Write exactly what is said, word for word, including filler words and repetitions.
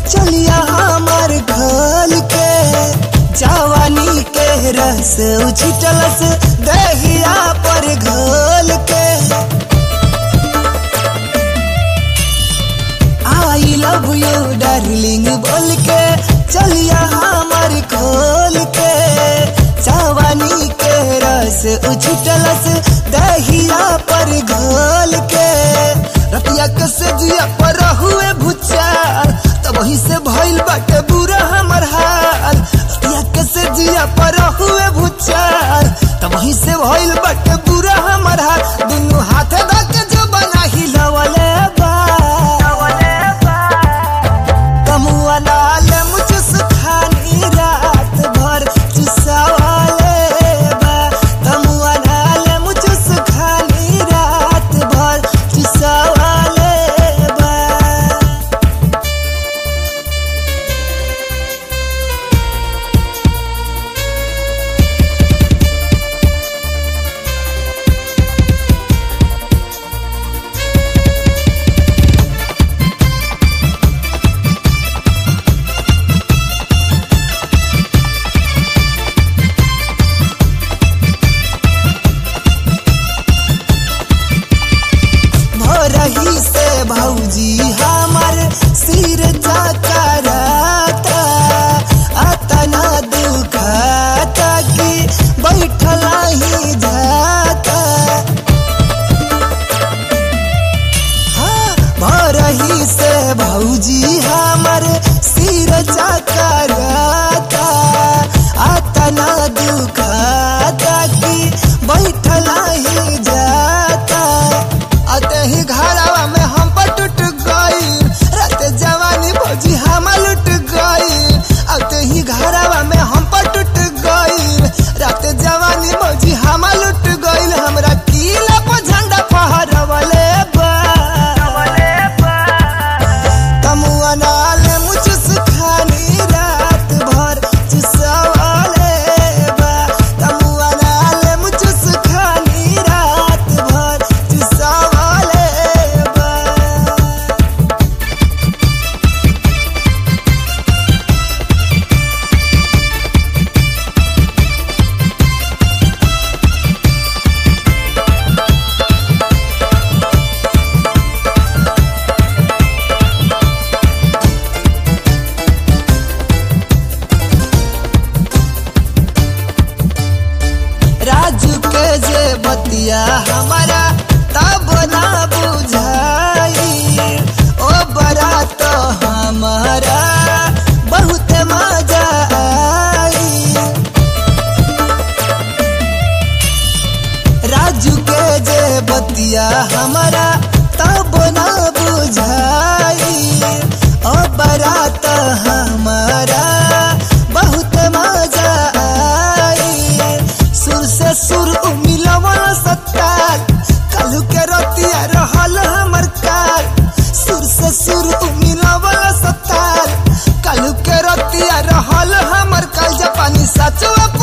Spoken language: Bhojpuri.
चलिया हमार घोल के जवानी के रस उछिटलस दहिया पर घोल के आई लव यू डार्लिंग बोल के चलिया हमार खोल के जवानी के रस उछिटलस दहिया पर घोल के रतिया के सजिया पर हुए भुचार तब वहीं से भइल बाटे बुरा हमर हाल रतिया के सजिया पर हुए भुचार तब वहीं से भइल बाटे बुरा हमर हाल दुनु हाथ धके जो बना हिलवले बा कमुआ नाल मुझे सुखानी रात भर चुसावले बा कमुआ नाल मुझे सुखानी रात भर चुसावले बा। रही से भौजी हमर सिर चकराता अतना दुखाता कि बैठला ही जाता हाँ भरही से भौजी हमर सिर चकराता अतना दुखाता कि बैठला ही जाता आते ही घरवा में हम पर टूट गई रात जवानी भौजी हम लुट गई आते ही घरवा में हम पर टूट गई रात जवानी भौजी हम लुट गई हमरा किला पर झंडा फहरवले बा कमुआ नाल मुझे सुखानी रात भर चुसावले बा कमुआ नाल मुझे सुखानी रात भर चुसावले बा। राजू के जे बतिया हमारा तब ना बुझाई ओ बड़ा तो हमारा बहुत मजा आई राजू के जे बतिया हमारा तब ना बुझाई ओ बड़ा तो हमारा बहुत मजा आई सुर से सुर मिलवा सत्तार कालू के रतिया रहल हमर काल सुर से सुर मिलवा सत्तार कालू के रतिया रहल हमर काल जापानी सचवा